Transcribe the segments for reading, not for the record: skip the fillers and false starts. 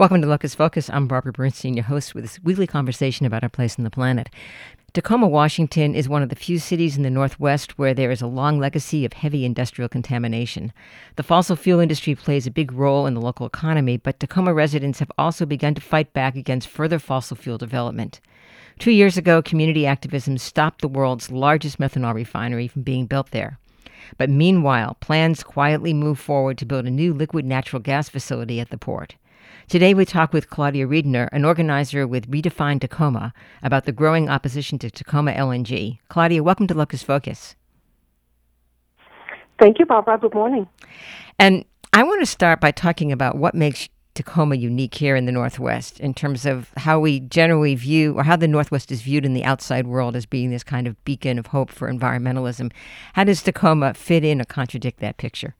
Welcome to Locus Focus. I'm Barbara Bernstein, your host with this weekly conversation about our place on the planet. Tacoma, Washington is one of the few cities in the Northwest where there is a long legacy of heavy industrial contamination. The fossil fuel industry plays a big role in the local economy, but Tacoma residents have also begun to fight back against further fossil fuel development. 2 years ago, community activism stopped the world's largest methanol refinery from being built there. But meanwhile, plans quietly move forward to build a new liquid natural gas facility at the port. Today we talk with Claudia Riedner, an organizer with Redefine Tacoma, about the growing opposition to Tacoma LNG. Claudia, welcome to Locus Focus. Thank you, Barbara. Good morning. And I want to start by talking about what makes Tacoma unique here in the Northwest in terms of how we generally view, or how the Northwest is viewed in the outside world as being this kind of beacon of hope for environmentalism. How does Tacoma fit in or contradict that picture?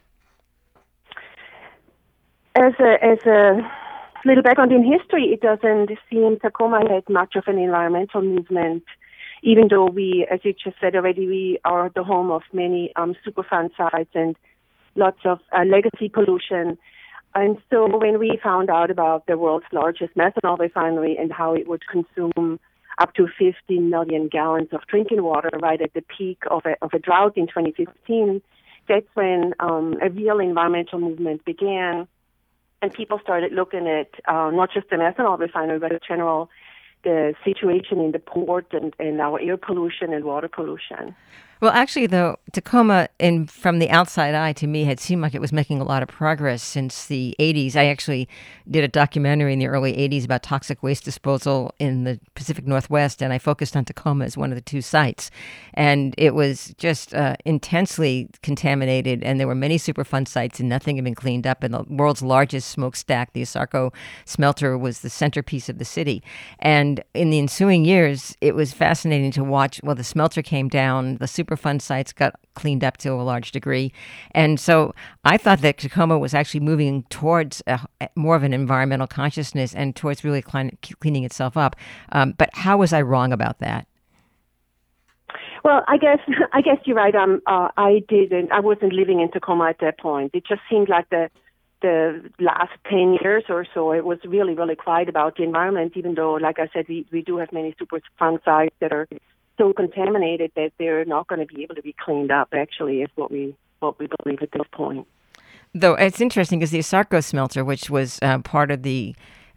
As a little background in history, it doesn't seem Tacoma had much of an environmental movement, even though we, as you just said already, we are the home of many Superfund sites and lots of legacy pollution. And so when we found out about the world's largest methanol refinery and how it would consume up to 15 million gallons of drinking water right at the peak of a drought in 2015, that's when a real environmental movement began. And people started looking at not just the methanol refinery, but in general, the situation in the port and our air pollution and water pollution. Well, actually, though, Tacoma, from the outside eye, to me, had seemed like it was making a lot of progress since the 80s. I actually did a documentary in the early 80s about toxic waste disposal in the Pacific Northwest, and I focused on Tacoma as one of the two sites. And it was just intensely contaminated, and there were many Superfund sites, and nothing had been cleaned up. And the world's largest smokestack, the ASARCO smelter, was the centerpiece of the city. And in the ensuing years, it was fascinating to watch. Well, the smelter came down, the Superfund sites got cleaned up to a large degree. And so I thought that Tacoma was actually moving towards more of an environmental consciousness and towards really cleaning itself up. But how was I wrong about that? Well, I guess you're right. I wasn't living in Tacoma at that point. It just seemed like the last 10 years or so, it was really, really quiet about the environment, even though, like I said, we do have many Superfund sites that are so contaminated that they're not going to be able to be cleaned up, actually, is what we believe at this point. Though it's interesting because the ASARCO smelter, which was part of the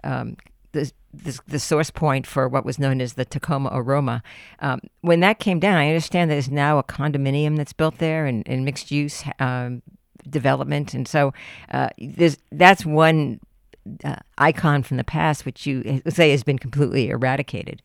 source point for what was known as the Tacoma Aroma, when that came down, I understand there's now a condominium that's built there and mixed use development. And so that's one icon from the past, which you say has been completely eradicated.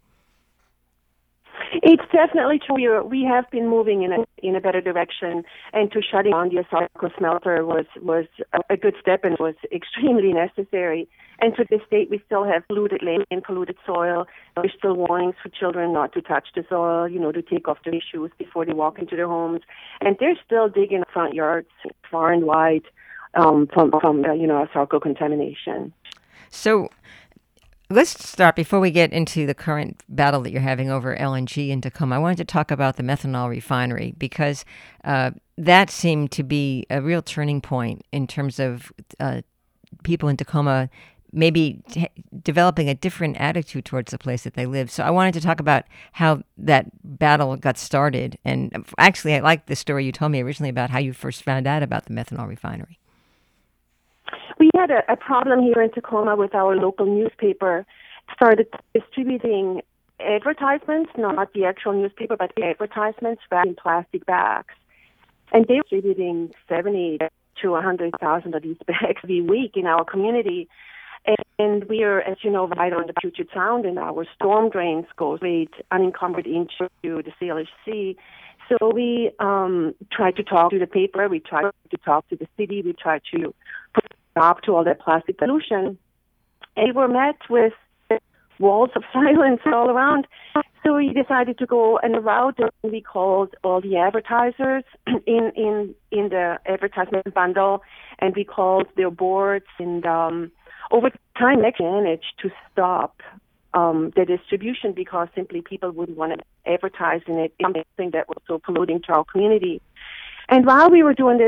It's definitely true. We have been moving in a better direction, and to shutting down the ASARCO smelter was a good step and was extremely necessary. And to this date, we still have polluted land and polluted soil. There's still warnings for children not to touch the soil, to take off their shoes before they walk into their homes. And they're still digging front yards far and wide from ASARCO contamination. So let's start, before we get into the current battle that you're having over LNG in Tacoma, I wanted to talk about the methanol refinery, because that seemed to be a real turning point in terms of people in Tacoma maybe developing a different attitude towards the place that they live. So I wanted to talk about how that battle got started. And actually, I liked the story you told me originally about how you first found out about the methanol refinery. We had a problem here in Tacoma with our local newspaper. Started distributing advertisements, not the actual newspaper, but the advertisements wrapped in plastic bags. And they were distributing 70 to 100,000 of these bags every week in our community. And we are, as you know, right on the Puget Sound, and our storm drains go straight unencumbered into the Salish Sea. So we tried to talk to the paper, we tried to talk to the city, we tried to put a stop to all that plastic pollution. And we were met with walls of silence all around. So we decided to go on a route, and we called all the advertisers in the advertisement bundle, and we called their boards, and over time, they managed to stop the distribution because simply people wouldn't want to advertise in it, something that was so polluting to our community. And while we were doing this,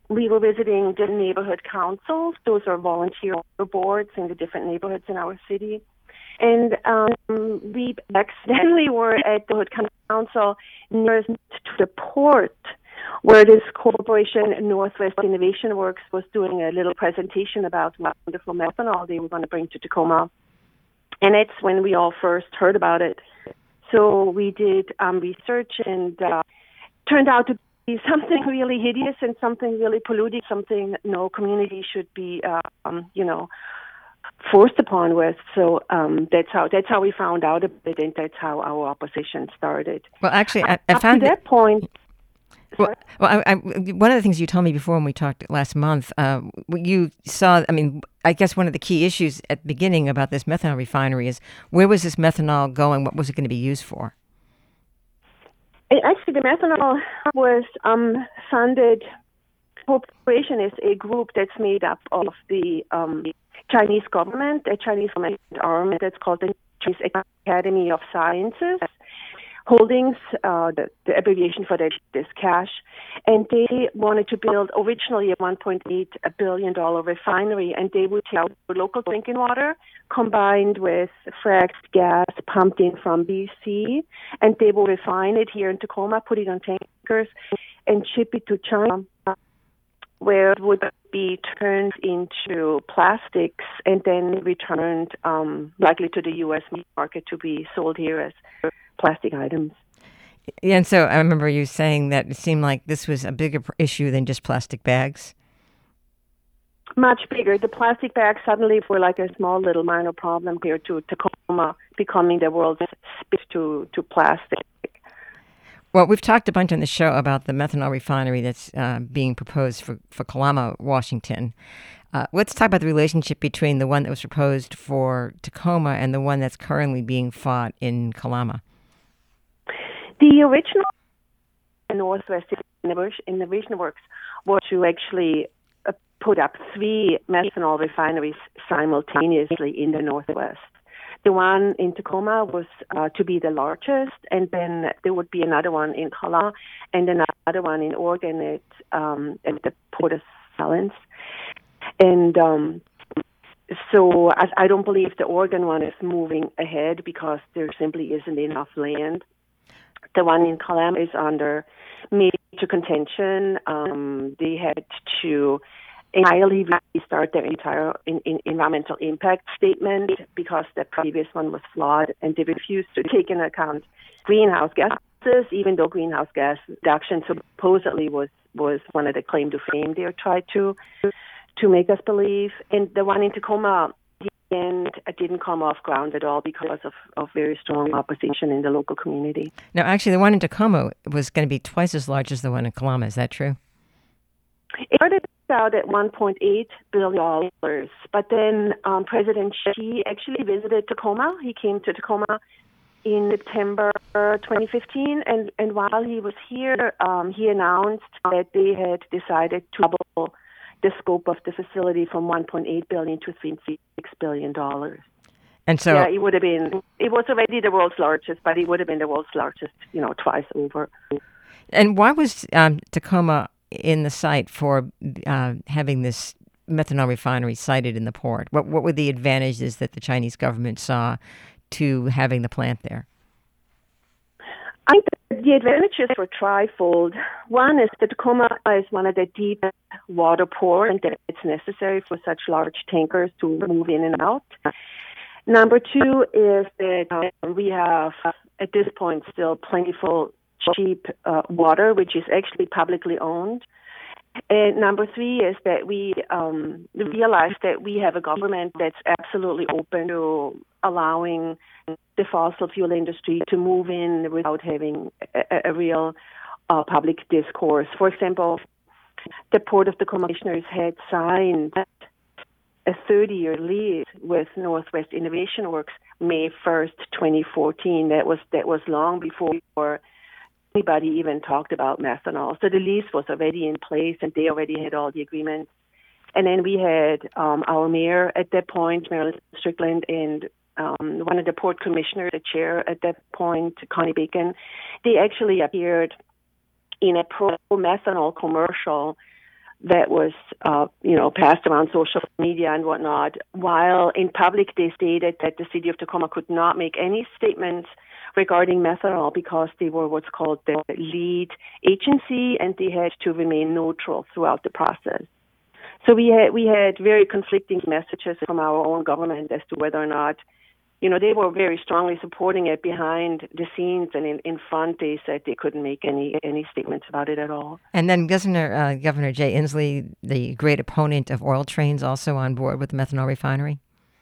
we were visiting the neighborhood councils. Those are volunteer boards in the different neighborhoods in our city. And we accidentally were at the hood council nearest to the port, where this corporation, Northwest Innovation Works, was doing a little presentation about wonderful methanol they were going to bring to Tacoma. And it's when we all first heard about it. So we did research, and turned out to be something really hideous and something really polluting, something no community should be, forced upon with. So that's how we found out about it, and that's how our opposition started. Well, actually, I up found to that point. Well, one of the things you told me before when we talked last month, you saw, I guess one of the key issues at the beginning about this methanol refinery is where was this methanol going? What was it going to be used for? Actually, the methanol was funded. Corporation is a group that's made up of the Chinese government, a Chinese government arm that's called the Chinese Academy of Sciences. Holdings, the abbreviation for that is CASH, and they wanted to build originally a $1.8 billion refinery, and they would take local drinking water combined with fracked gas pumped in from BC, and they will refine it here in Tacoma, put it on tankers, and ship it to China, where it would be turned into plastics and then returned likely to the U.S. market to be sold here as plastic items. Yeah, and so I remember you saying that it seemed like this was a bigger issue than just plastic bags. Much bigger. The plastic bags suddenly were like a small little minor problem here to Tacoma, becoming the world's spit to plastic. Well, we've talked a bunch on the show about the methanol refinery that's being proposed for Kalama, Washington. Let's talk about the relationship between the one that was proposed for Tacoma and the one that's currently being fought in Kalama. The original Northwest Innovation Works was to actually put up 3 methanol refineries simultaneously in the Northwest. The one in Tacoma was to be the largest, and then there would be another one in Kalama and another one in Oregon at the Port of Salins. And so I don't believe the Oregon one is moving ahead because there simply isn't enough land. The one in Kalama is under major contention. They had to entirely restart their entire environmental impact statement because the previous one was flawed, and they refused to take into account greenhouse gases, even though greenhouse gas reduction supposedly was one of the claim to fame they tried to make us believe. And the one in Tacoma, and it didn't come off ground at all because of very strong opposition in the local community. Now, actually, the one in Tacoma was going to be twice as large as the one in Kalama. Is that true? It started out at $1.8 billion, but then President Xi actually visited Tacoma. He came to Tacoma in September 2015, and while he was here, he announced that they had decided to double the scope of the facility from $1.8 billion to $3.6 billion. And so, yeah, it was already the world's largest, but it would have been the world's largest, twice over. And why was Tacoma in the site for having this methanol refinery sited in the port? What were the advantages that the Chinese government saw to having the plant there? I think the advantages were trifold. One is that Tacoma is one of the deepest water ports, and that it's necessary for such large tankers to move in and out. Number 2 is that we have, at this point, still plentiful, cheap water, which is actually publicly owned. And number 3 is that we realize that we have a government that's absolutely open to allowing the fossil fuel industry to move in without having a real public discourse. For example, the Port of Tacoma commissioners had signed a 30-year lease with Northwest Innovation Works May 1st, 2014. That was long before anybody even talked about methanol. So the lease was already in place, and they already had all the agreements. And then we had our mayor at that point, Marilyn Strickland, and one of the port commissioners, the chair at that point, Connie Bacon. They actually appeared in a pro-methanol commercial that was, passed around social media and whatnot, while in public they stated that the city of Tacoma could not make any statements regarding methanol because they were what's called the lead agency and they had to remain neutral throughout the process. So we had very conflicting messages from our own government as to whether or not, they were very strongly supporting it behind the scenes, and in front they said they couldn't make any statements about it at all. And then Governor Jay Inslee, the great opponent of oil trains, also on board with the methanol refinery?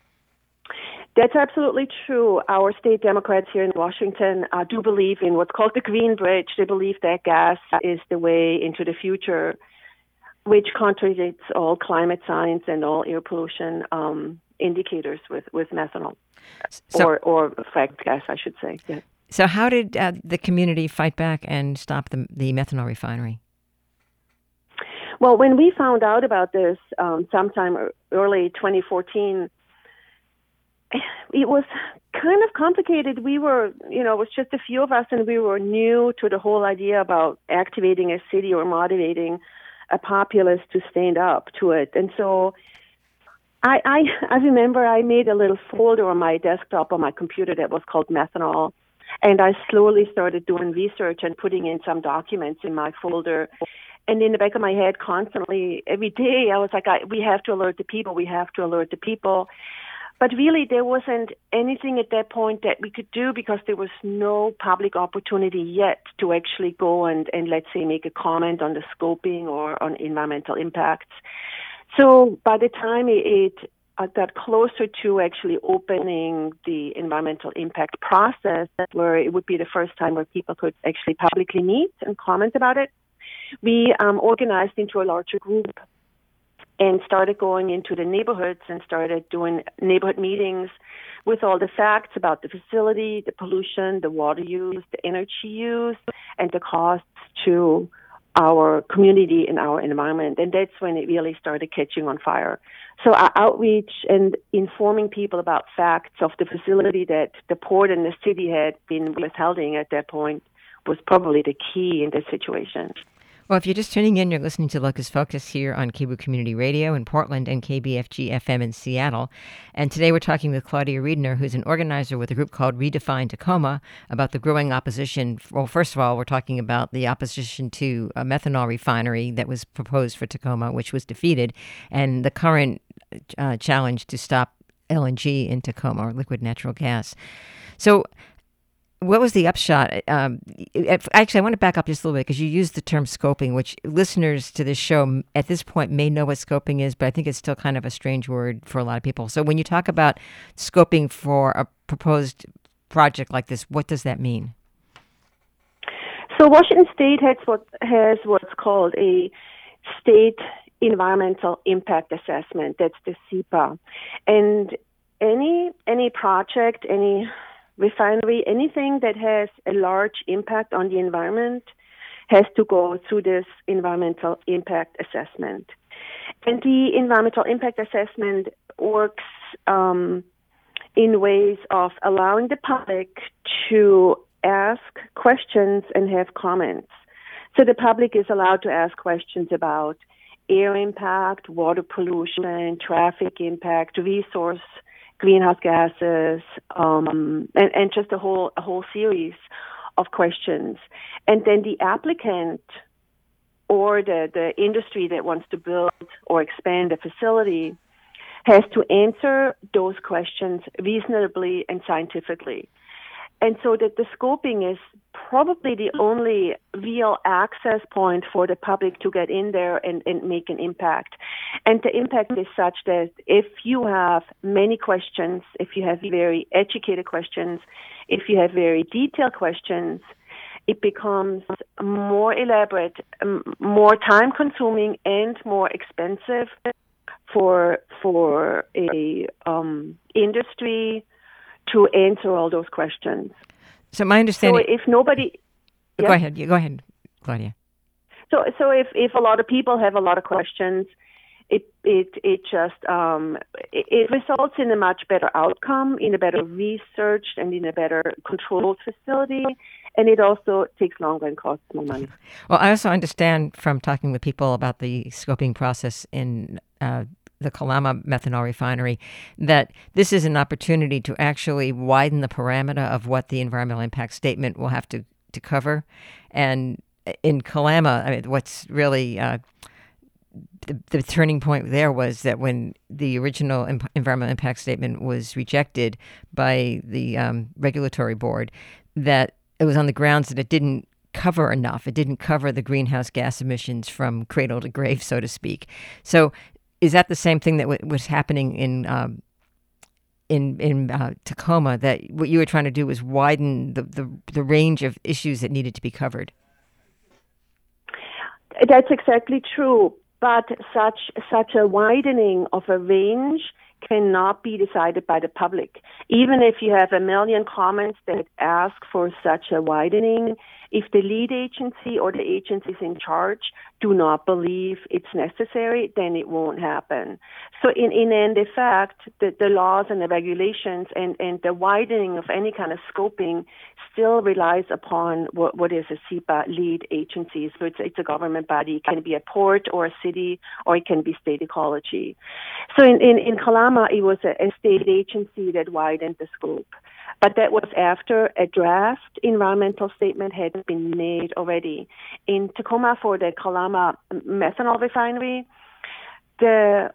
That's absolutely true. Our state Democrats here in Washington do believe in what's called the Green Bridge. They believe that gas is the way into the future, which contradicts all climate science and all air pollution indicators with methanol, or fracked gas, I should say. Yeah. So how did the community fight back and stop the methanol refinery? Well, when we found out about this sometime early 2014, it was kind of complicated. We were, it was just a few of us, and we were new to the whole idea about activating a city or motivating a populace to stand up to it. And so I remember I made a little folder on my desktop on my computer that was called methanol, and I slowly started doing research and putting in some documents in my folder. And in the back of my head constantly, every day, I was like, we have to alert the people. But really, there wasn't anything at that point that we could do because there was no public opportunity yet to actually go and let's say, make a comment on the scoping or on environmental impacts. So by the time it got closer to actually opening the environmental impact process, where it would be the first time where people could actually publicly meet and comment about it, we organized into a larger group and started going into the neighborhoods and started doing neighborhood meetings with all the facts about the facility, the pollution, the water use, the energy use, and the costs to our community and our environment. And that's when it really started catching on fire. So our outreach and informing people about facts of the facility that the port and the city had been withholding at that point was probably the key in this situation. Well, if you're just tuning in, you're listening to Locus Focus here on KBOO Community Radio in Portland and KBFG FM in Seattle. And today we're talking with Claudia Riedner, who's an organizer with a group called Redefine Tacoma, about the growing opposition. Well, first of all, we're talking about the opposition to a methanol refinery that was proposed for Tacoma, which was defeated, and the current challenge to stop LNG in Tacoma, or liquid natural gas. So what was the upshot? Actually, I want to back up just a little bit because you used the term scoping, which listeners to this show at this point may know what scoping is, but I think it's still kind of a strange word for a lot of people. So when you talk about scoping for a proposed project like this, what does that mean? So Washington State has what's called a state environmental impact assessment. That's the SEPA. And any project, any refinery, anything that has a large impact on the environment has to go through this environmental impact assessment. And the environmental impact assessment works in ways of allowing the public to ask questions and have comments. So the public is allowed to ask questions about air impact, water pollution, traffic impact, resource greenhouse gases, and just a whole series of questions. And then the applicant or the industry that wants to build or expand a facility has to answer those questions reasonably and scientifically. And so that the scoping is probably the only real access point for the public to get in there and make an impact. And the impact is such that if you have many questions, if you have very educated questions, if you have very detailed questions, it becomes more elaborate, more time-consuming, and more expensive for a industry to answer all those questions. So my understanding. So if nobody, Go ahead, Claudia. So if a lot of people have a lot of questions, it results in a much better outcome, in a better research, and in a better controlled facility. And it also takes longer and costs more money. Well, I also understand from talking with people about the scoping process in the Kalama methanol refinery that this is an opportunity to actually widen the parameter of what the environmental impact statement will have to cover. And in Kalama, I mean, what's really the turning point there was that when the original environmental impact statement was rejected by the regulatory board, that it was on the grounds that it didn't cover enough. It didn't cover the greenhouse gas emissions from cradle to grave, so to speak. So is that the same thing that was happening in Tacoma, that what you were trying to do was widen the range of issues that needed to be covered? That's exactly true. But such a widening of a range cannot be decided by the public. Even if you have 1 million comments that ask for such a widening, if the lead agency or the agencies in charge do not believe it's necessary, then it won't happen. So in end effect, the laws and the regulations and the widening of any kind of scoping still relies upon what is a SEPA lead agency. So it's a government body. It can be a port or a city, or it can be state ecology. So in Kalama, it was a state agency that widened the scope. But that was after a draft environmental statement had been made already. In Tacoma, for the Kalama methanol refinery, the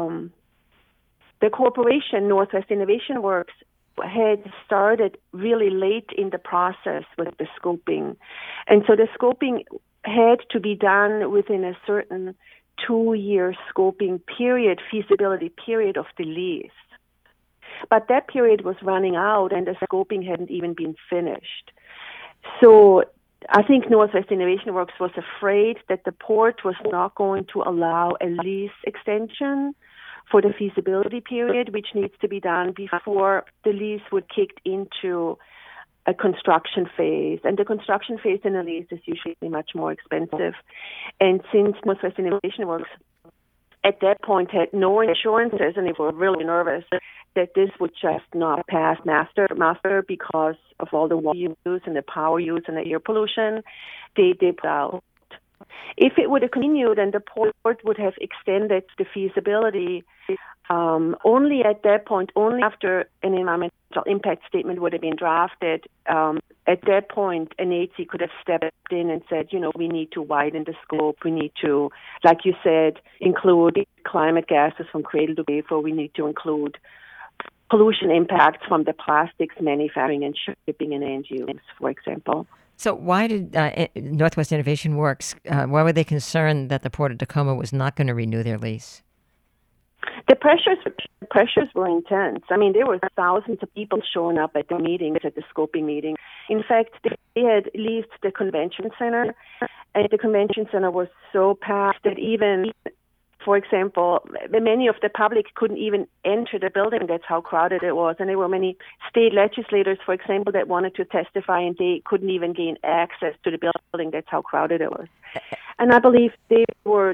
corporation, Northwest Innovation Works, had started really late in the process with the scoping. And so the scoping had to be done within a certain 2-year scoping period, feasibility period of the lease. But that period was running out and the scoping hadn't even been finished. So I think Northwest Innovation Works was afraid that the port was not going to allow a lease extension for the feasibility period, which needs to be done before the lease would kick into a construction phase. And the construction phase in a lease is usually much more expensive. And since Northwest Innovation Works at that point had no insurances, and they were really nervous that this would just not pass master because of all the water use and the power use and the air pollution, they put out. If it would have continued and the port would have extended the feasibility, only at that point, only after an environmental impact statement would have been drafted, at that point, an agency could have stepped in and said, we need to widen the scope. We need to, like you said, include climate gases from cradle to grave, or we need to include pollution impacts from the plastics manufacturing and shipping and end use, for example. So why did Northwest Innovation Works, why were they concerned that the Port of Tacoma was not going to renew their lease? The pressures were intense. I mean, there were thousands of people showing up at the meetings, at the scoping meeting. In fact, they had leased the convention center, and the convention center was so packed that even, for example, many of the public couldn't even enter the building. That's how crowded it was. And there were many state legislators, for example, that wanted to testify, and they couldn't even gain access to the building. That's how crowded it was. And I believe they were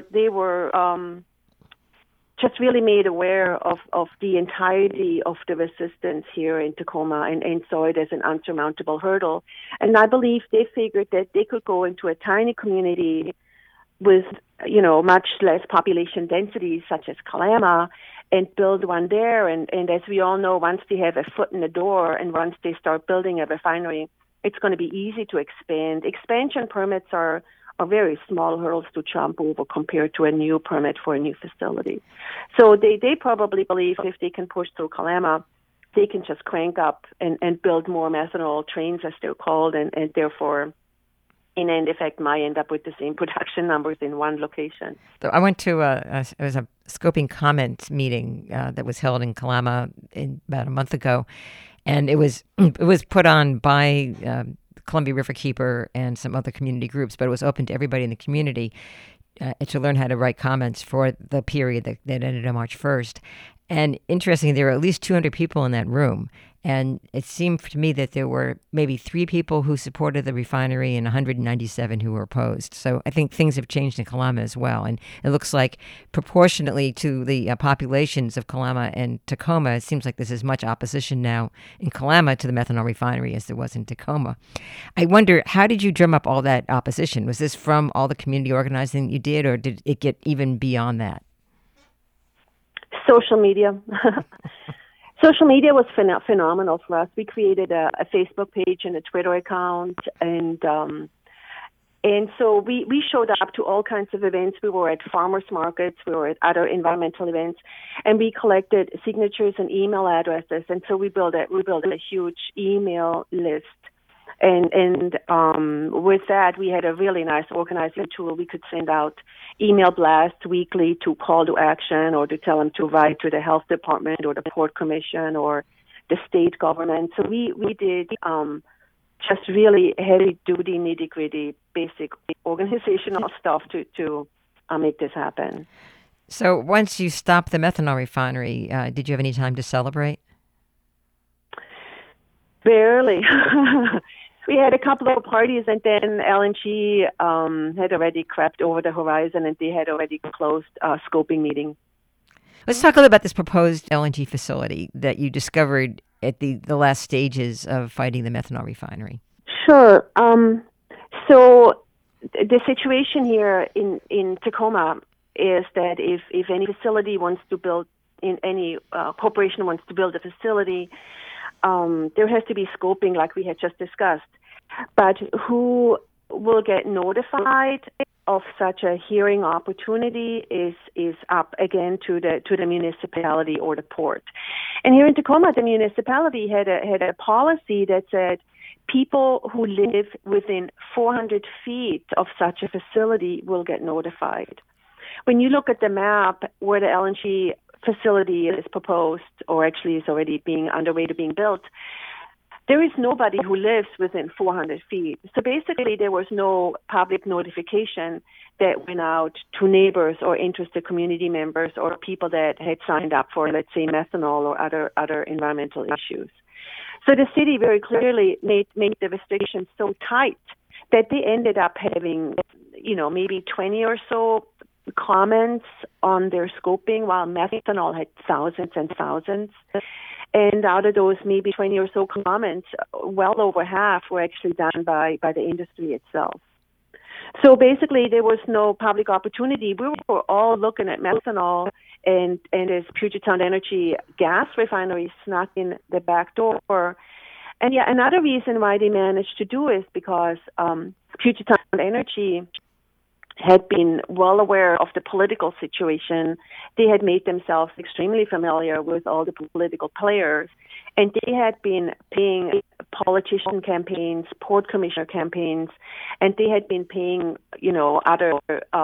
just really made aware of the entirety of the resistance here in Tacoma and saw it as an unsurmountable hurdle. And I believe they figured that they could go into a tiny community with, much less population densities, such as Kalama, and build one there. And as we all know, once they have a foot in the door and once they start building a refinery, it's going to be easy to expand. Expansion permits are very small hurdles to jump over compared to a new permit for a new facility. So they probably believe if they can push through Kalama, they can just crank up and build more methanol trains, as they're called, and therefore, in end effect, might end up with the same production numbers in one location. So I went to it was a scoping comment meeting that was held in Kalama about a month ago, and it was put on by Columbia Riverkeeper and some other community groups, but it was open to everybody in the community to learn how to write comments for the period that ended on March 1st. And interestingly, there were at least 200 people in that room. And it seemed to me that there were maybe 3 people who supported the refinery and 197 who were opposed. So I think things have changed in Kalama as well. And it looks like proportionately to the populations of Kalama and Tacoma, it seems like there's as much opposition now in Kalama to the methanol refinery as there was in Tacoma. I wonder, how did you drum up all that opposition? Was this from all the community organizing you did, or did it get even beyond that? Social media. Social media was phenomenal for us. We created a Facebook page and a Twitter account, and so we showed up to all kinds of events. We were at farmers markets, we were at other environmental events, and we collected signatures and email addresses. And so we built a huge email list. And with that, we had a really nice organizing tool. We could send out email blasts weekly to call to action, or to tell them to write to the health department or the port commission or the state government. So we did just really heavy-duty, nitty-gritty, basic organizational stuff to make this happen. So once you stopped the methanol refinery, did you have any time to celebrate? Barely. We had a couple of parties, and then LNG had already crept over the horizon, and they had already closed a scoping meeting. Let's talk a little about this proposed LNG facility that you discovered at the last stages of fighting the methanol refinery. Sure. So the situation here in Tacoma is that if any facility wants to build, in any corporation wants to build a facility, there has to be scoping like we had just discussed. But who will get notified of such a hearing opportunity is up again to the municipality or the port. And here in Tacoma, the municipality had a policy that said people who live within 400 feet of such a facility will get notified. When you look at the map where the LNG facility is proposed, or actually is already being underway to being built, there is nobody who lives within 400 feet. So basically, there was no public notification that went out to neighbors or interested community members or people that had signed up for, let's say, methanol or other environmental issues. So the city very clearly made the restrictions so tight that they ended up having, maybe 20 or so comments on their scoping, while methanol had thousands and thousands. And out of those maybe 20 or so comments, well over half were actually done by the industry itself. So basically, there was no public opportunity. We were all looking at methanol, and as Puget Sound Energy gas refinery snuck in the back door. And yeah, another reason why they managed to do is because Puget Sound Energy had been well aware of the political situation. They had made themselves extremely familiar with all the political players, and they had been paying politician campaigns, port commissioner campaigns, and they had been paying, other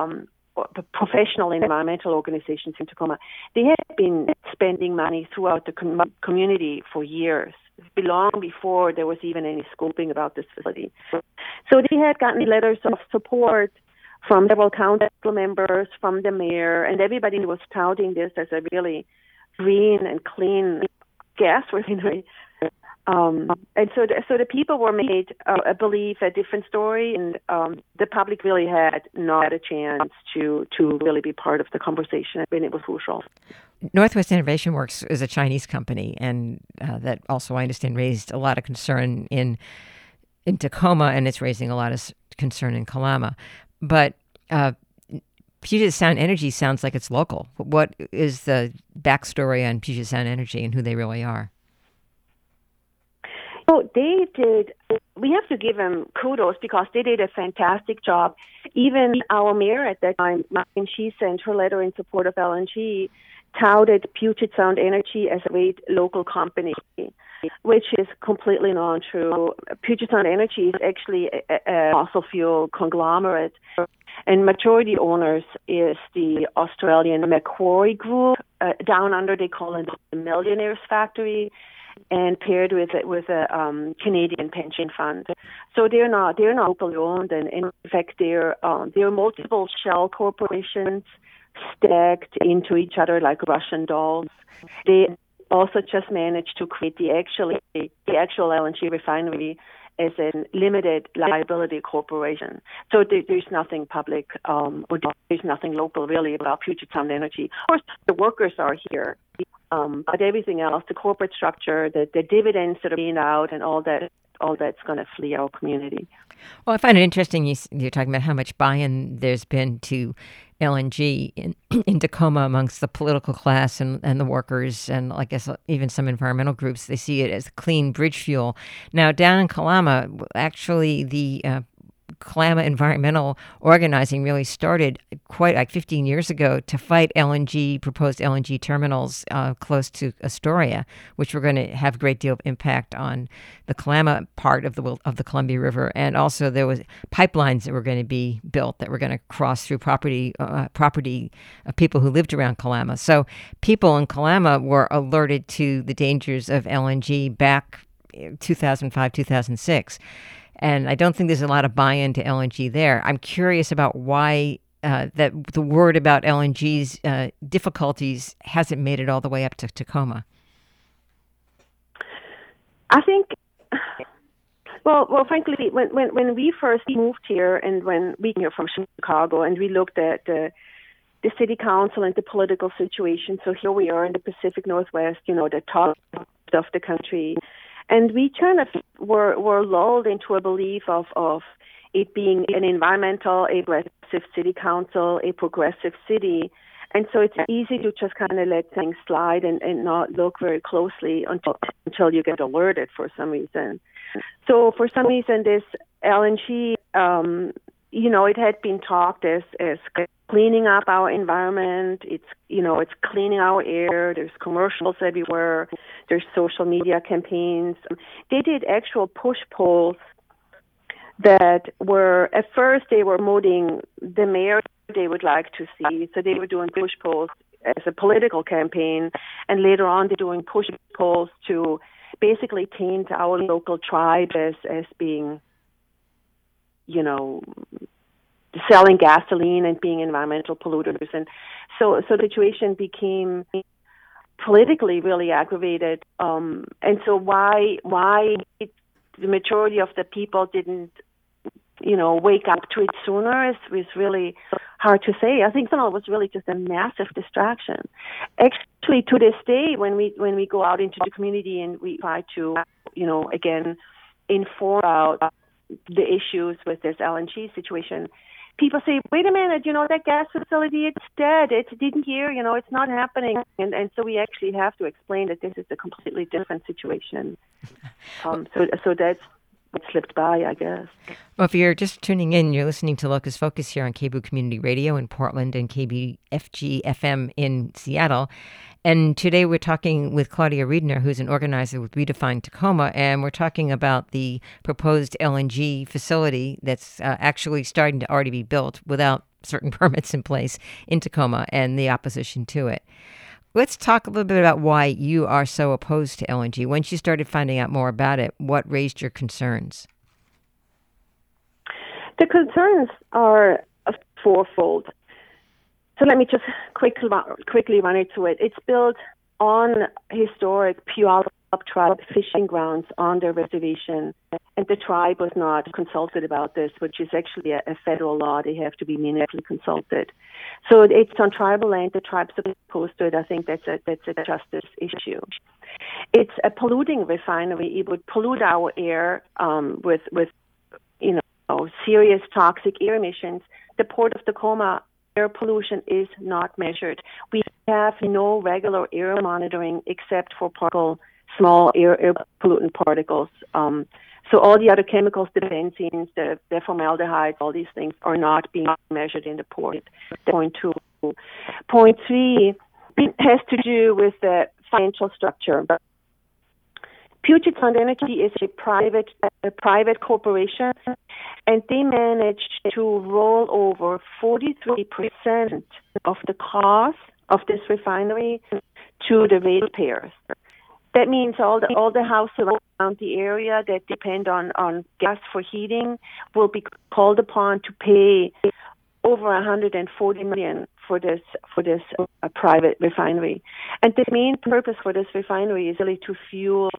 professional environmental organizations in Tacoma. They had been spending money throughout the community for years, long before there was even any scoping about this facility. So they had gotten letters of support from several council members, from the mayor, and everybody was touting this as a really green and clean gas refinery. And so the people were made believe a different story, and the public really had not a chance to really be part of the conversation, and it was crucial. Northwest Innovation Works is a Chinese company, and that also, I understand, raised a lot of concern in Tacoma, and it's raising a lot of concern in Kalama. But Puget Sound Energy sounds like it's local. What is the backstory on Puget Sound Energy and who they really are? So they did. We have to give them kudos because they did a fantastic job. Even our mayor at that time, when she sent her letter in support of LNG, touted Puget Sound Energy as a great local company, which is completely not true. Puget Sound Energy is actually a fossil fuel conglomerate, and majority owners is the Australian Macquarie Group. Down under, they call it the Millionaires Factory, and paired with a Canadian pension fund. So they're not locally owned, and in fact, there are multiple shell corporations stacked into each other like Russian dolls. They also just managed to create the actual LNG refinery as a limited liability corporation. So there's nothing public or there's nothing local really about Puget Sound Energy. Of course, the workers are here, but everything else, the corporate structure, the dividends that are being out and all that's going to flee our community. Well, I find it interesting you're talking about how much buy-in there's been to LNG in Tacoma amongst the political class and the workers, and I guess even some environmental groups. They see it as clean bridge fuel. Now, down in Kalama, actually, the Kalama environmental organizing really started quite like 15 years ago to fight proposed LNG terminals close to Astoria, which were going to have a great deal of impact on the Kalama part of the Columbia River. And also there was pipelines that were going to be built that were going to cross through property of people who lived around Kalama. So people in Kalama were alerted to the dangers of LNG back 2005, 2006. And I don't think there's a lot of buy-in to LNG there. I'm curious about why that the word about LNG's difficulties hasn't made it all the way up to Tacoma. I think, well, frankly, when we first moved here and when we came here from Chicago and we looked at the city council and the political situation, so here we are in the Pacific Northwest, the top of the country. And we kind of were lulled into a belief of it being an environmental, a progressive city council, a progressive city. And so it's easy to just kind of let things slide and not look very closely until you get alerted for some reason. So for some reason, this LNG, it had been talked as cleaning up our environment. It's cleaning our air. There's commercials everywhere. There's social media campaigns. They did actual push polls that were, at first they were voting the mayor they would like to see. So they were doing push polls as a political campaign, and later on they're doing push polls to basically taint our local tribe as being, selling gasoline and being environmental polluters. And so the situation became politically really aggravated. And so why the majority of the people didn't, wake up to it sooner is really hard to say. I think it was really just a massive distraction. Actually, to this day, when we go out into the community and we try to, again, inform about the issues with this LNG situation, people say, wait a minute, that gas facility, it's dead. It didn't hear, it's not happening. And so we actually have to explain that this is a completely different situation. So that's what slipped by, I guess. Well, if you're just tuning in, you're listening to Locus Focus here on KBOO Community Radio in Portland and KBFG FM in Seattle. And today we're talking with Claudia Riedner, who's an organizer with Redefine Tacoma, and we're talking about the proposed LNG facility that's actually starting to already be built without certain permits in place in Tacoma and the opposition to it. Let's talk a little bit about why you are so opposed to LNG. Once you started finding out more about it, what raised your concerns? The concerns are fourfold. So let me just quickly run into it. It's built on historic Puyallup tribe fishing grounds on their reservation, and the tribe was not consulted about this, which is actually a federal law. They have to be meaningfully consulted. So it's on tribal land. The tribe's opposed to it. I think that's a justice issue. It's a polluting refinery. It would pollute our air with serious toxic air emissions. The Port of Tacoma air pollution is not measured. We have no regular air monitoring except for small air pollutant particles. So all the other chemicals, the benzenes, the formaldehyde, all these things are not being measured in the port. Point 2. Point 3 has to do with the financial structure. Puget Sound Energy is a private corporation, and they managed to roll over 43% of the cost of this refinery to the ratepayers. That means all the houses around the area that depend on gas for heating will be called upon to pay over 140 million for this private refinery. And the main purpose for this refinery is really to fuel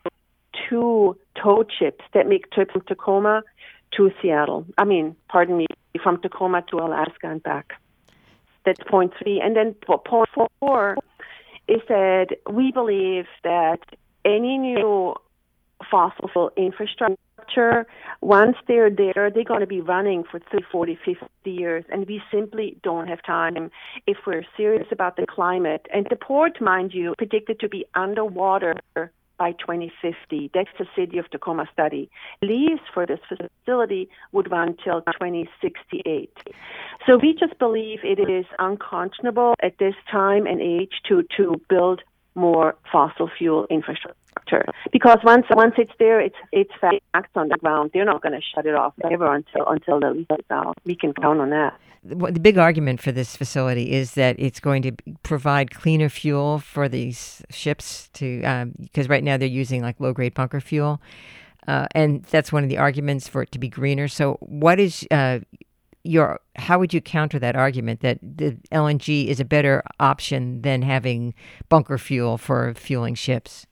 2 towed ships that make trips from Tacoma to Seattle. From Tacoma to Alaska and back. That's point 3. And then point 4 is that we believe that any new fossil fuel infrastructure, once they're there, they're going to be running for 30, 40, 50 years, and we simply don't have time if we're serious about the climate. And the port, mind you, predicted to be underwater by 2050. That's the City of Tacoma study. Lease for this facility would run till 2068. So we just believe it is unconscionable at this time and age to build more fossil fuel infrastructure, because once it's there, it's facts on the ground. They're not going to shut it off ever until the lease is out. We can count on that. The big argument for this facility is that it's going to provide cleaner fuel for these ships because right now they're using like low-grade bunker fuel, and that's one of the arguments for it to be greener. So, what is how would you counter that argument that the LNG is a better option than having bunker fuel for fueling ships?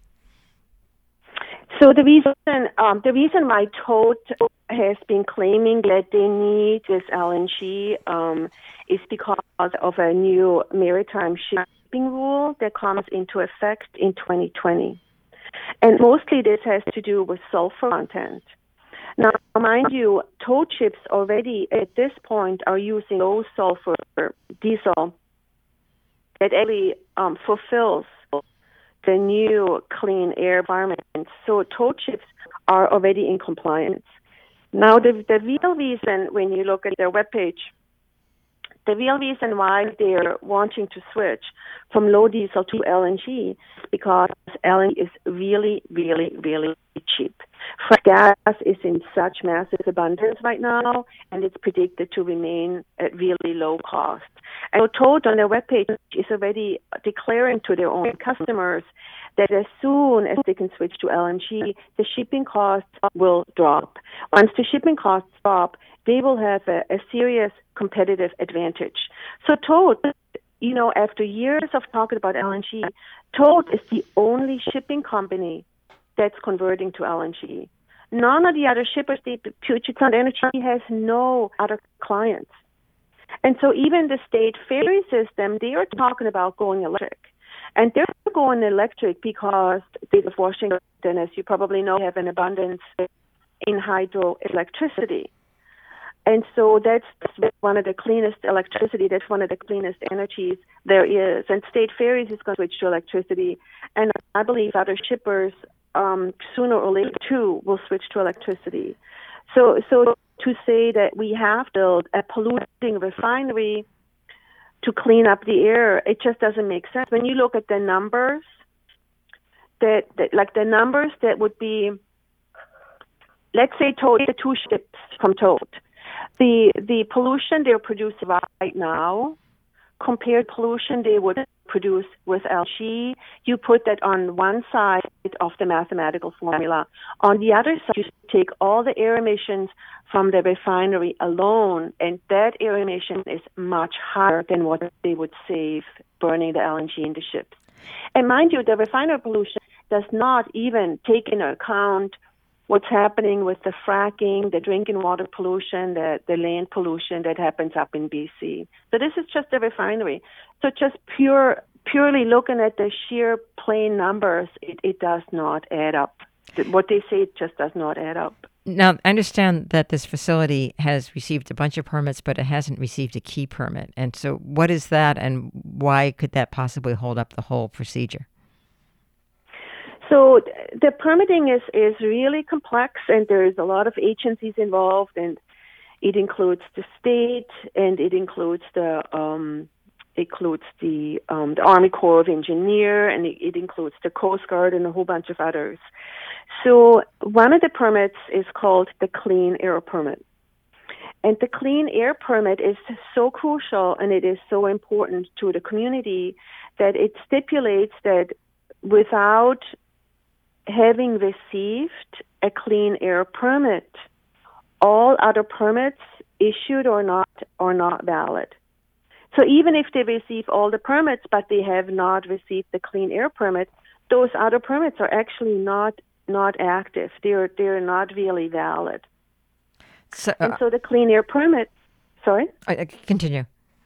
So the reason why Toad has been claiming that they need this LNG is because of a new maritime shipping rule that comes into effect in 2020. And mostly this has to do with sulfur content. Now, mind you, towed ships already at this point are using low sulfur diesel that actually fulfills the new clean air environment. So towed ships are already in compliance. Now, the real reason, when you look at their webpage, the real reason why they're wanting to switch from low diesel to LNG is because LNG is really, really, really cheap. Fresh gas is in such massive abundance right now, and it's predicted to remain at really low cost. And so Toad on their webpage is already declaring to their own customers that as soon as they can switch to LNG, the shipping costs will drop. Once the shipping costs drop, they will have a serious competitive advantage. So Toad, after years of talking about LNG, Toad is the only shipping company that's converting to LNG. None of the other shippers, Puget Sound Energy has no other clients. And so even the state ferry system, they are talking about going electric. And they're going electric because the state of Washington, as you probably know, have an abundance in hydroelectricity. And so that's one of the cleanest electricity, that's one of the cleanest energies there is. And state ferries is going to switch to electricity. And I believe other shippers, sooner or later, too, will switch to electricity. So to say that we have to build a polluting refinery to clean up the air, it just doesn't make sense. When you look at the numbers, the numbers that would be, let's say, the 2 ships from Toad, the pollution they're producing right now, compared pollution they would produce with LNG, you put that on one side of the mathematical formula. On the other side, you take all the air emissions from the refinery alone, and that air emission is much higher than what they would save burning the LNG in the ships. And mind you, the refinery pollution does not even take into account what's happening with the fracking, the drinking water pollution, the land pollution that happens up in BC. So this is just the refinery. So just purely looking at the sheer plain numbers, it does not add up. What they say just does not add up. Now, I understand that this facility has received a bunch of permits, but it hasn't received a key permit. And so what is that, and why could that possibly hold up the whole procedure? So the permitting is really complex, and there's a lot of agencies involved, and it includes the state, and it includes the Army Corps of Engineers, and it includes the Coast Guard and a whole bunch of others. So one of the permits is called the Clean Air Permit. And the Clean Air Permit is so crucial, and it is so important to the community that it stipulates that without having received a clean air permit, all other permits issued or not valid. So even if they receive all the permits, but they have not received the clean air permit, those other permits are actually not active. They're not really valid. So, and so the clean air permit. Sorry. Continue.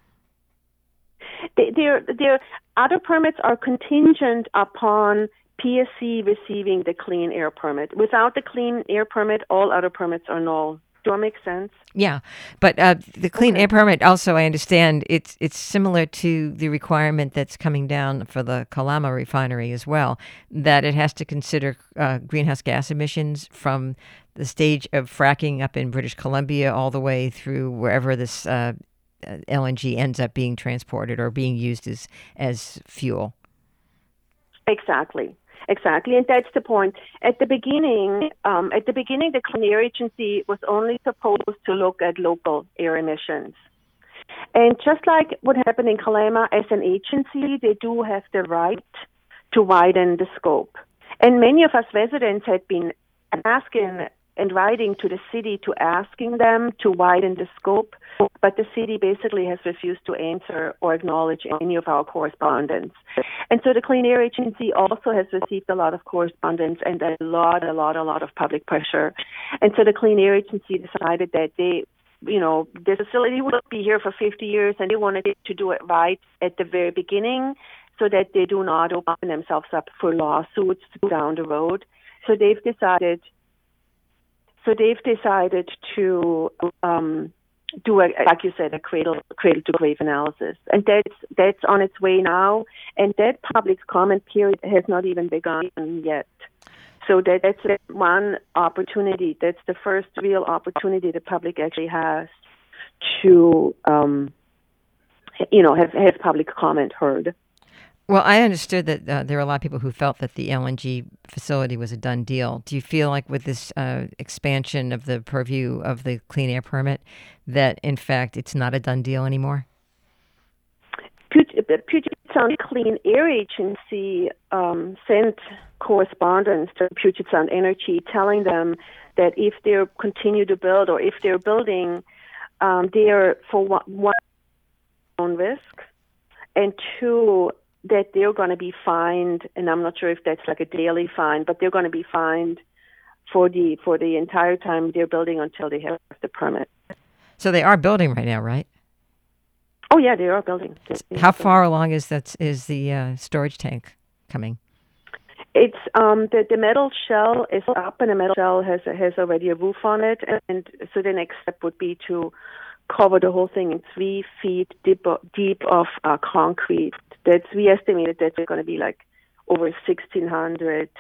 Their other permits are contingent upon PSC receiving the clean air permit. Without the clean air permit, all other permits are null. Do that make sense? Yeah, but the clean air permit also, I understand, it's similar to the requirement that's coming down for the Kalama refinery as well, that it has to consider greenhouse gas emissions from the stage of fracking up in British Columbia all the way through wherever this LNG ends up being transported or being used as fuel. Exactly, and that's the point. At the beginning, the Clean Air Agency was only supposed to look at local air emissions. And just like what happened in Kalama, as an agency, they do have the right to widen the scope. And many of us residents had been asking and writing to the city to asking them to widen the scope, but the city basically has refused to answer or acknowledge any of our correspondence. And so the Clean Air Agency also has received a lot of correspondence and a lot of public pressure. And so the Clean Air Agency decided that the facility will be here for 50 years, and they wanted to do it right at the very beginning so that they do not open themselves up for lawsuits down the road. So they've decided to do, like you said, a cradle to grave analysis, and that's on its way now. And that public comment period has not even begun yet. So that's one opportunity. That's the first real opportunity the public actually has to, have public comment heard. Well, I understood that there were a lot of people who felt that the LNG facility was a done deal. Do you feel like with this expansion of the purview of the clean air permit that, in fact, it's not a done deal anymore? Puget Sound Clean Air Agency sent correspondence to Puget Sound Energy telling them that if they continue to build or if they're building, they're for one own risk, and two, that they're going to be fined, and I'm not sure if that's like a daily fine, but they're going to be fined for the entire time they're building until they have the permit. So they are building right now, right? Oh yeah, they are building. How far along is the storage tank coming? It's the metal shell is up, and the metal shell has already a roof on it, and so the next step would be to cover the whole thing in 3 feet deep of concrete. We estimated that's going to be like over 1,600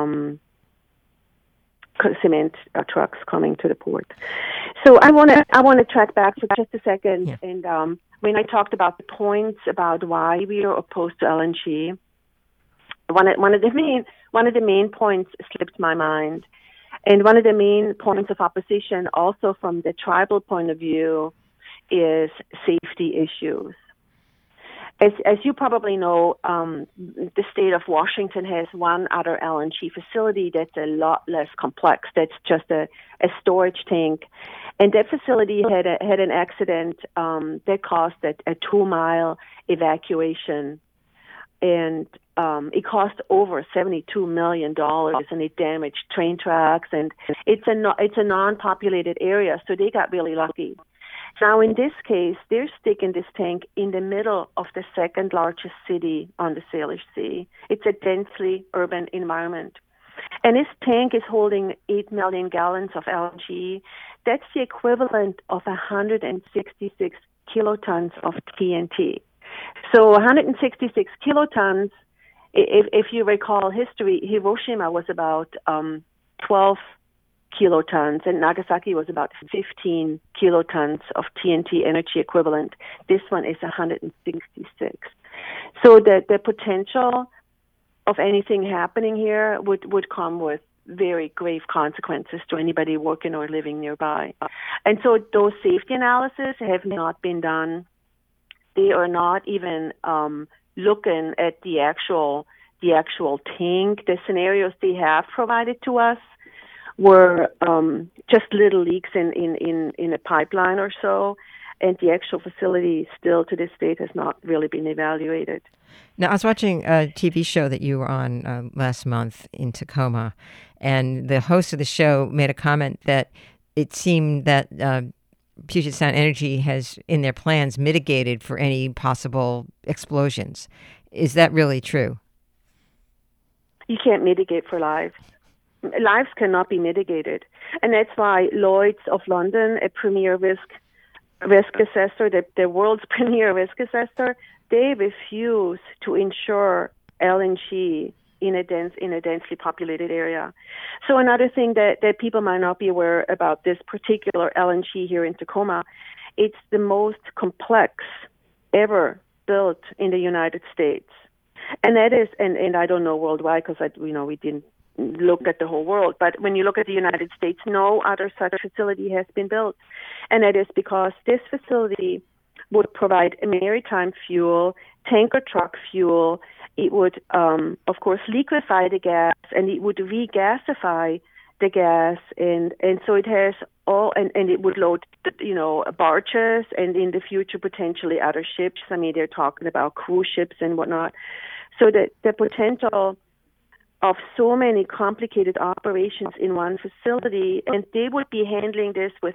cement trucks coming to the port. So I want to track back for just a second. Yeah. And when I talked about the points about why we are opposed to LNG, one of the main points slipped my mind, and one of the main points of opposition, also from the tribal point of view, is safety issues. As you probably know, the state of Washington has one other LNG facility that's a lot less complex. That's just a storage tank. And that facility had an accident that caused a 2-mile evacuation. And it cost over $72 million, and it damaged train tracks. And it's a non-populated area, so they got really lucky. Now, in this case, they're sticking this tank in the middle of the second largest city on the Salish Sea. It's a densely urban environment. And this tank is holding 8 million gallons of LNG. That's the equivalent of 166 kilotons of TNT. So 166 kilotons, if you recall history, Hiroshima was about 12 kilotons, and Nagasaki was about 15 kilotons of TNT energy equivalent. This one is 166. So the potential of anything happening here would come with very grave consequences to anybody working or living nearby. And so those safety analyses have not been done. They are not even looking at the actual tank. The scenarios they have provided to us were just little leaks in a pipeline or so, and the actual facility still to this date has not really been evaluated. Now, I was watching a TV show that you were on last month in Tacoma, and the host of the show made a comment that it seemed that Puget Sound Energy has, in their plans, mitigated for any possible explosions. Is that really true? You can't mitigate for lives. Lives cannot be mitigated. And that's why Lloyd's of London, a premier risk assessor, the world's premier risk assessor, they refuse to insure LNG in a densely populated area. So another thing that people might not be aware about this particular LNG here in Tacoma, it's the most complex ever built in the United States. And that is, and I don't know worldwide because we didn't look at the whole world, but when you look at the United States, no other such facility has been built. And that is because this facility would provide a maritime fuel, tanker truck fuel. It would, of course, liquefy the gas, and it would regasify the gas, and so it has all, and it would load, barges, and in the future potentially other ships. I mean, they're talking about cruise ships and whatnot. So the potential of so many complicated operations in one facility, and they would be handling this with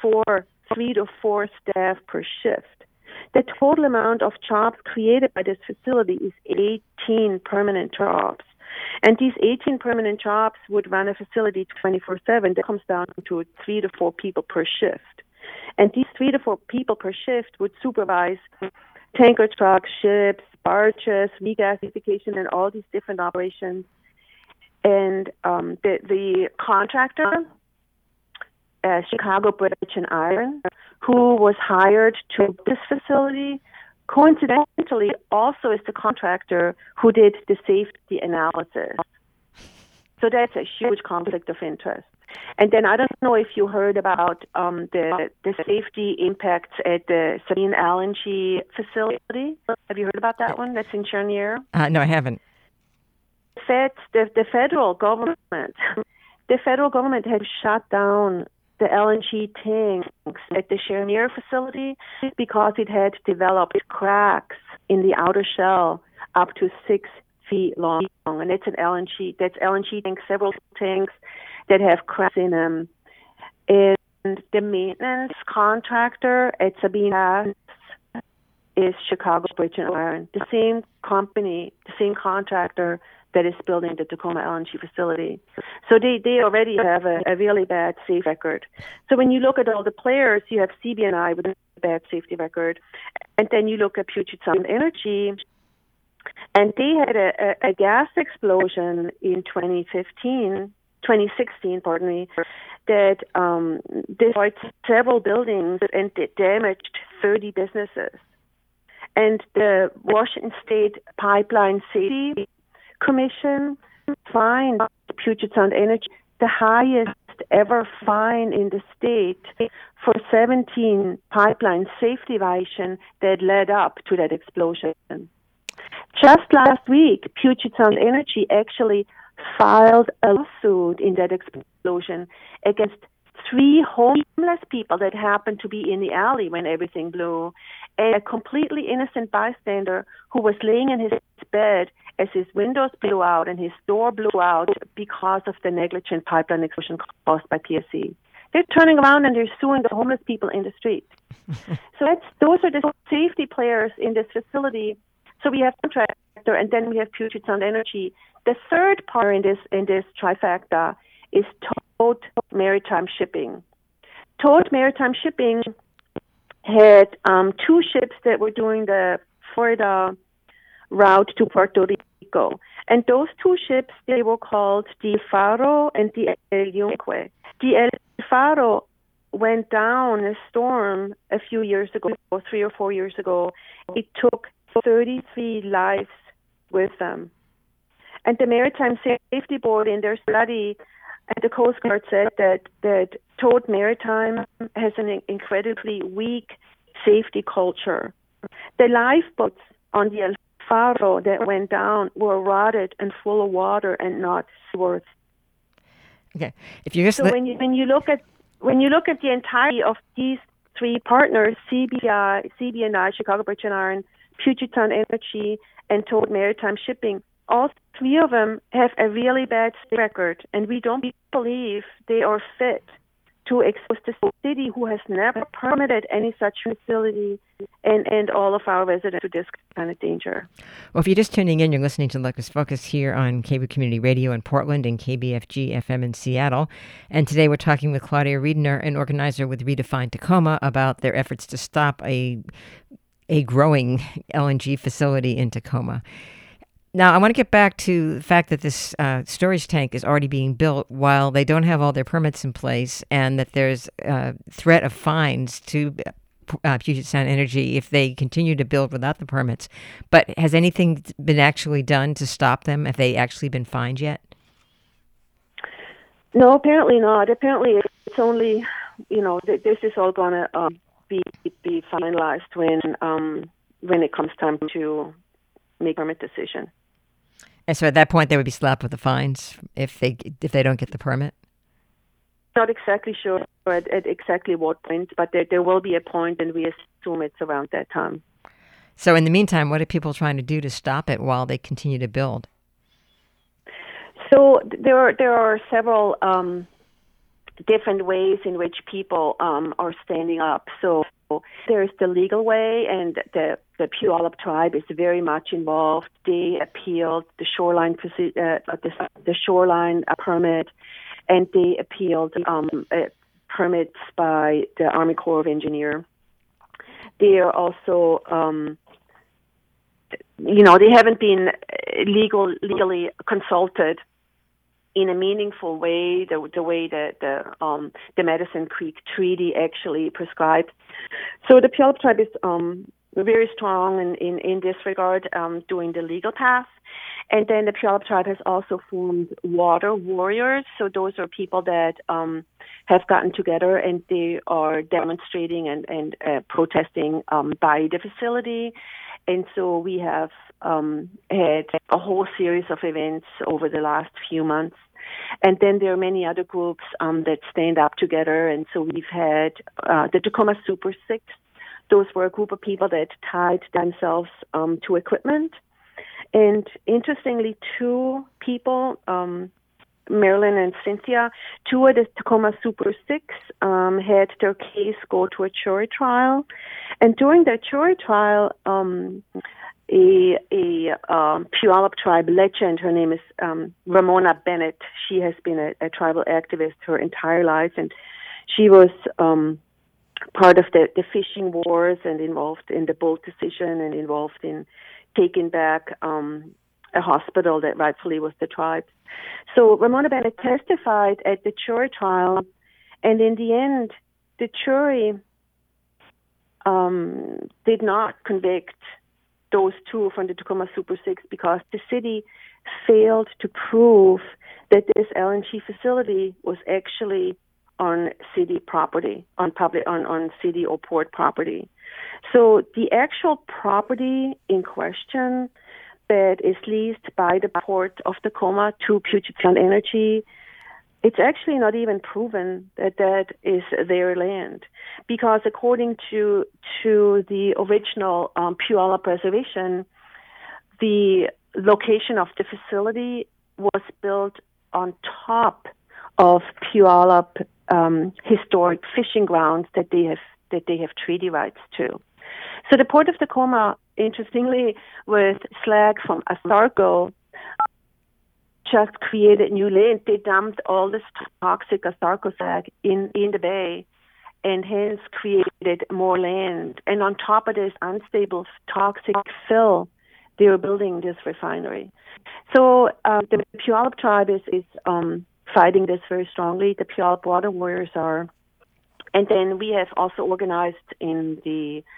3 to 4 staff per shift. The total amount of jobs created by this facility is 18 permanent jobs. And these 18 permanent jobs would run a facility 24/7. That comes down to 3 to 4 people per shift. And these 3 to 4 people per shift would supervise tanker trucks, ships, barges, regasification, and all these different operations. And the contractor, Chicago Bridge and Iron, who was hired to build this facility, coincidentally also is the contractor who did the safety analysis. So that's a huge conflict of interest. And then I don't know if you heard about the safety impacts at the Sabine LNG facility. Have you heard about that one? That's in Cheniere? No, I haven't. The federal government had shut down the LNG tanks at the Cheniere facility because it had developed cracks in the outer shell up to 6 feet long. And it's that's LNG tanks, several tanks that have cracks in them. And the maintenance contractor at Sabine Pass is Chicago Bridge and Iron, the same company, the same contractor that is building the Tacoma LNG facility. So they already have a really bad safety record. So when you look at all the players, you have CB&I with a bad safety record, and then you look at Puget Sound Energy, and they had a gas explosion in 2016, that destroyed several buildings and damaged 30 businesses. And the Washington State Pipeline Safety Commission fined Puget Sound Energy the highest ever fine in the state for 17 pipeline safety violations that led up to that explosion. Just last week, Puget Sound Energy actually filed a lawsuit in that explosion against 3 homeless people that happened to be in the alley when everything blew, and a completely innocent bystander who was laying in his bed as his windows blew out and his door blew out because of the negligent pipeline explosion caused by PSC. They're turning around and they're suing the homeless people in the street. So those are the safety players in this facility. So we have contractor, and then we have Puget Sound Energy. The third part in this trifecta is Todt Maritime Shipping. Todt Maritime Shipping had 2 ships that were doing the Florida route to Puerto Rico. And those 2 ships, they were called the Faro and the El Yunque. The El Faro went down in a storm a few years ago, 3 or 4 years ago. It took 33 lives with them. And the Maritime Safety Board, in their study, and the Coast Guard said that Todt Maritime has an incredibly weak safety culture. The lifeboats on the El Faro that went down were rotted and full of water and not seaworthy. Okay. If you just so when you look at the entirety of these three partners, CB&I, Chicago Bridge and Iron, Puget Sound Energy, and Toad Maritime Shipping, all three of them have a really bad record, and we don't believe they are fit to expose the city, who has never permitted any such facility, and all of our residents to this kind of danger. Well, if you're just tuning in, you're listening to Locust Focus here on KBOO Community Radio in Portland and KBFG FM in Seattle. And today we're talking with Claudia Riedner, an organizer with Redefine Tacoma, about their efforts to stop a growing LNG facility in Tacoma. Now, I want to get back to the fact that this storage tank is already being built while they don't have all their permits in place, and that there's a threat of fines to Puget Sound Energy if they continue to build without the permits. But has anything been actually done to stop them? Have they actually been fined yet? No, apparently not. Apparently it's only, this is all going to be finalized when it comes time to make a permit decision. And so at that point, they would be slapped with the fines if they don't get the permit? Not exactly sure at exactly what point, but there will be a point, and we assume it's around that time. So in the meantime, what are people trying to do to stop it while they continue to build? So there are several different ways in which people are standing up. So there's the legal way, and the Puyallup tribe is very much involved. They appealed the shoreline permit, and they appealed permits by the Army Corps of Engineers. They are also, they haven't been legally consulted in a meaningful way, the way that the Medicine Creek Treaty actually prescribes. So the Puyallup tribe is very strong in this regard, doing the legal path. And then the Puyallup tribe has also formed water warriors. So those are people that have gotten together, and they are demonstrating and protesting by the facility. And so we have had a whole series of events over the last few months. And then there are many other groups that stand up together. And so we've had the Tacoma Super Six. Those were a group of people that tied themselves to equipment. And interestingly, two people, Marilyn and Cynthia, two of the Tacoma Super Six had their case go to a jury trial. And during that jury trial, a Puyallup tribe legend, her name is Ramona Bennett. She has been a tribal activist her entire life, and she was part of the fishing wars and involved in the Bolt decision and involved in taking back a hospital that rightfully was the tribe's. So Ramona Bennett testified at the jury trial, and in the end, the jury did not convict those two from the Tacoma Super Six because the city failed to prove that this LNG facility was actually on city property, on city or port property. So the actual property in question that is leased by the Port of Tacoma to Puget Sound Energy, it's actually not even proven that that is their land, because according to the original Puyallup reservation, the location of the facility was built on top of Puyallup historic fishing grounds that they have treaty rights to. So the Port of Tacoma, interestingly, with slag from Asarco, just created new land. They dumped all this toxic Asarco slag in the bay, and hence created more land. And on top of this unstable toxic fill, they were building this refinery. So the Puyallup tribe is fighting this very strongly. The Puyallup Water Warriors are. And then we have also organized in the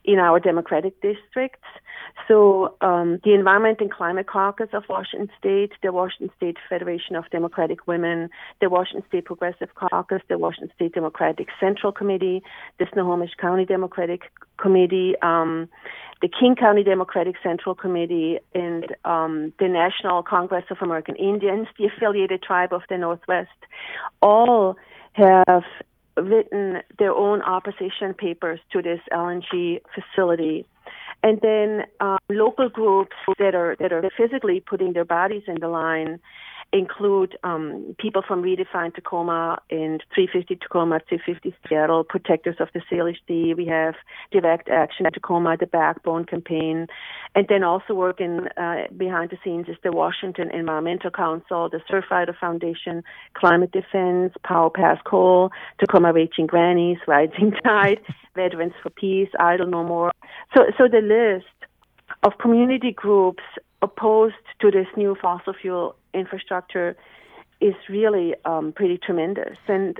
in our Democratic districts. So the Environment and Climate Caucus of Washington State, the Washington State Federation of Democratic Women, the Washington State Progressive Caucus, the Washington State Democratic Central Committee, the Snohomish County Democratic Committee, the King County Democratic Central Committee, and the National Congress of American Indians, the affiliated tribe of the Northwest, all have written their own opposition papers to this LNG facility. And then local groups that are physically putting their bodies in the line include people from Redefine Tacoma and 350 Tacoma, 250 Seattle, Protectors of the Salish Sea. We have Direct Action Tacoma, the Backbone Campaign. And then also working behind the scenes is the Washington Environmental Council, the Surfrider Foundation, Climate Defense, Power Pass Coal, Tacoma Raging Grannies, Rising Tide, Veterans for Peace, Idle No More. So the list of community groups opposed to this new fossil fuel infrastructure is really pretty tremendous, and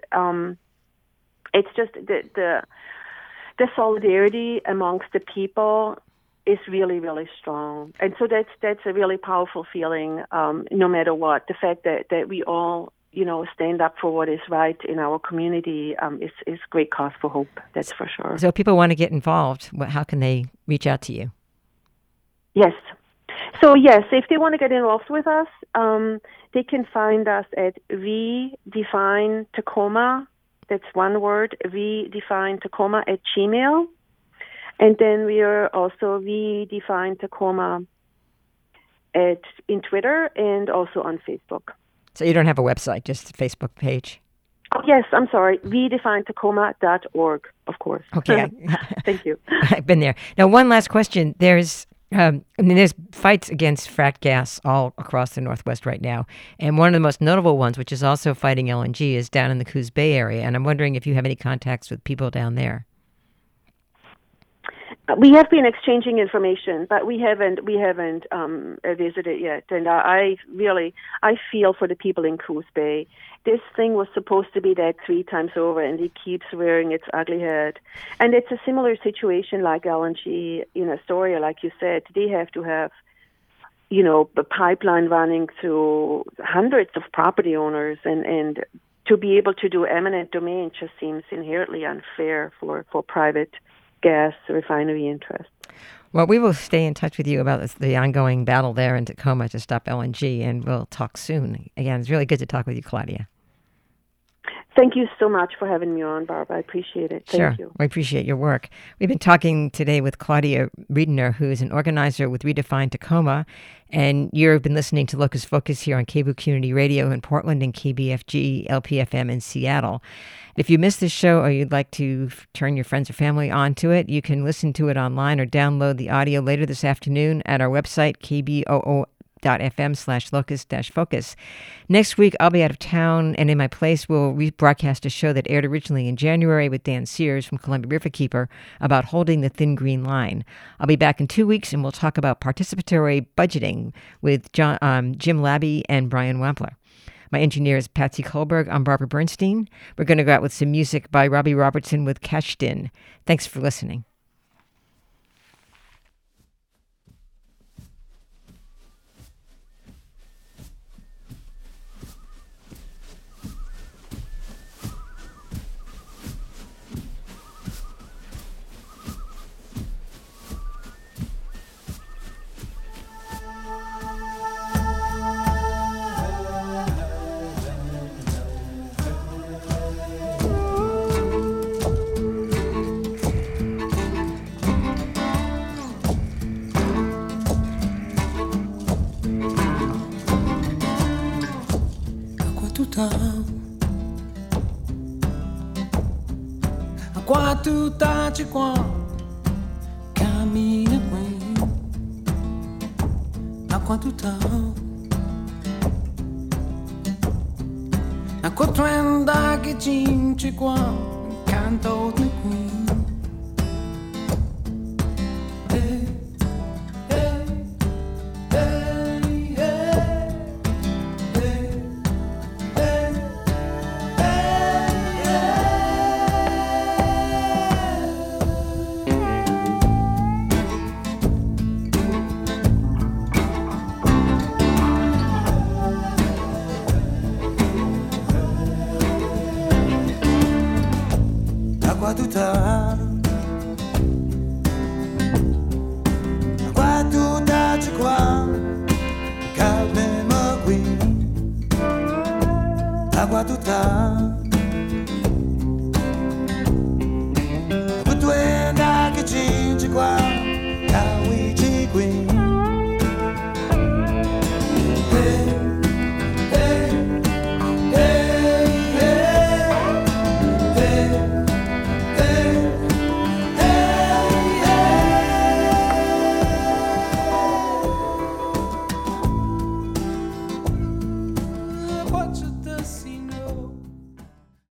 it's just the solidarity amongst the people is really, really strong, and so that's a really powerful feeling. No matter what, the fact that we all stand up for what is right in our community is great cause for hope. That's for sure. So, if people want to get involved, how can they reach out to you? Yes. So yes, if they want to get involved with us, they can find us at Redefine Tacoma. That's one word, Redefine Tacoma at Gmail. And then we are also Redefine Tacoma in Twitter and also on Facebook. So you don't have a website, just a Facebook page? Oh, yes, I'm sorry. RedefineTacoma.org, of course. Okay. Thank you. I've been there. Now, one last question. There's fights against frack gas all across the Northwest right now. And one of the most notable ones, which is also fighting LNG, is down in the Coos Bay area. And I'm wondering if you have any contacts with people down there. We have been exchanging information, but we haven't visited yet. And I feel for the people in Coos Bay. This thing was supposed to be dead 3 times over, and it keeps rearing its ugly head. And it's a similar situation like LNG in Astoria, like you said. They have to have, a pipeline running through hundreds of property owners, and to be able to do eminent domain just seems inherently unfair for private gas refinery interests. Well, we will stay in touch with you about the ongoing battle there in Tacoma to stop LNG, and we'll talk soon. Again, it's really good to talk with you, Claudia. Thank you so much for having me on, Barb. I appreciate it. Thank you. We appreciate your work. We've been talking today with Claudia Wiedner, who is an organizer with Redefine Tacoma, and you've been listening to Locust Focus here on KBOO Community Radio in Portland and KBFG LPFM in Seattle. If you missed this show or you'd like to turn your friends or family onto it, you can listen to it online or download the audio later this afternoon at our website, kboo.fm/locust-focus. Next week, I'll be out of town, and in my place, we'll rebroadcast a show that aired originally in January with Dan Sears from Columbia Riverkeeper about holding the thin green line. I'll be back in 2 weeks, and we'll talk about participatory budgeting with Jim Labby and Brian Wampler. My engineer is Patsy Kohlberg. I'm Barbara Bernstein. We're going to go out with some music by Robbie Robertson with Cashed In. Thanks for listening. Qua tu taci qua cammina qui a quanto tempo a quanto anda che cinci qua canto di qui qua tutta c'è qua calme ma qui qua tutta